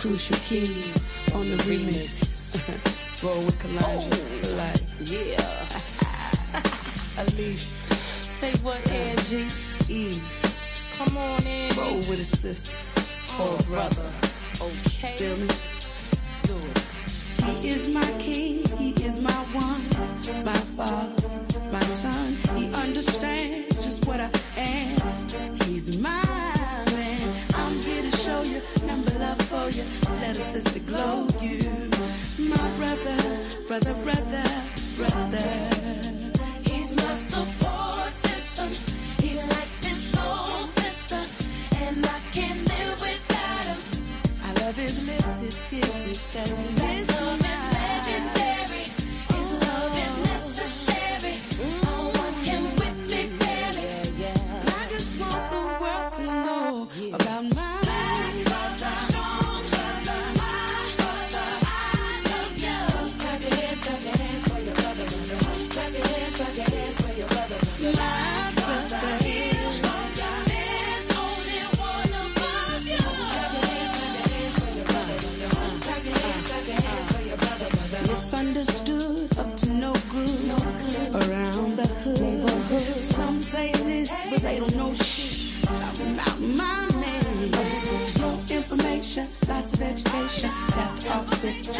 Crucial Keys on the remix. Roll with Kalanji for life. Yeah. Alicia. Say what, Angie? Eve. Come on, Angie. Roll with a sister for a brother. Okay. Feel me? Do it. He is my king, he is my one, my father, my son. He understands just what I am. He's my man. I'm here to show you, number love for you. Let a sister glow you. My brother, brother, brother, brother. He's my support system. He likes his soul sister, and I can't live without him. I love his lips, his kiss, his touch. His love is legendary. His love is necessary. I want him with me daily. I just want the world to know about my Black brother, strong brother, my brother. I love you. Clap your hands for your brother, brother. Clap your hands for your brother, brother. my brother. There's only one above you. Clap your hands for your brother, brother. Clap your hands for your brother, brother. Misunderstood, up to no good, around the hood. Some say this, but they don't know shit about my man. No information, lots of education, left off situation.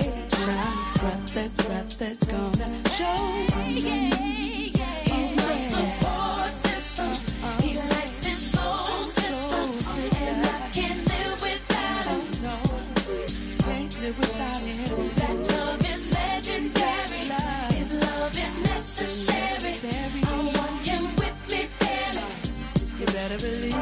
Breathless, gonna show. He's my support system. He likes his soul sister, and I can't live without him. No, can't live without him. That love is legendary. His love is necessary. I want him with me daily. You better believe.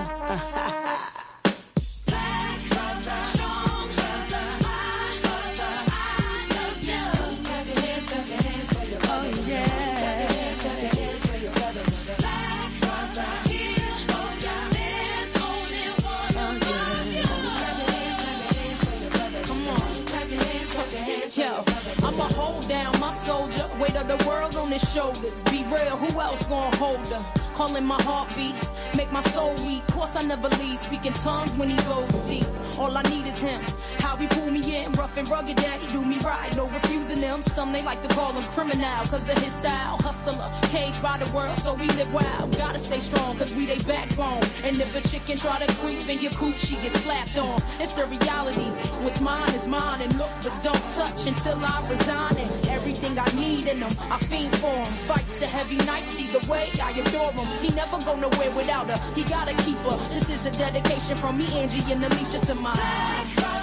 Black brother, strong brother, my brother. I love you. Clap your hands for your brother. Oh yeah. Clap your hands for your brother, brother. Black brother, here for you. There's only one above you. Clap your hands for your brother. Come on, clap your hands for Yo, your brother. I'ma hold down my soldier, weight of the world on his shoulders. Be real, who else gonna hold her? Calling my heartbeat, make my soul weak. Course I never leave, speaking tongues when he goes deep. All I need is him. How he pull me in, rough and rugged, daddy do me right. No refusing him. Some they like to call him criminal, cause of his style. Hustler, caged by the world, so we live wild. Gotta stay strong, cause we they backbone. And if a chicken try to creep in your coop, she get slapped on. It's the reality. What's mine is mine, and look, but don't touch until I resign. And everything I need in him, I fiend for him. Fights the heavy nights, either way, I adore him. He never go nowhere without her, he gotta keep her. This is a dedication from me, Angie, and Alicia to my Black brother.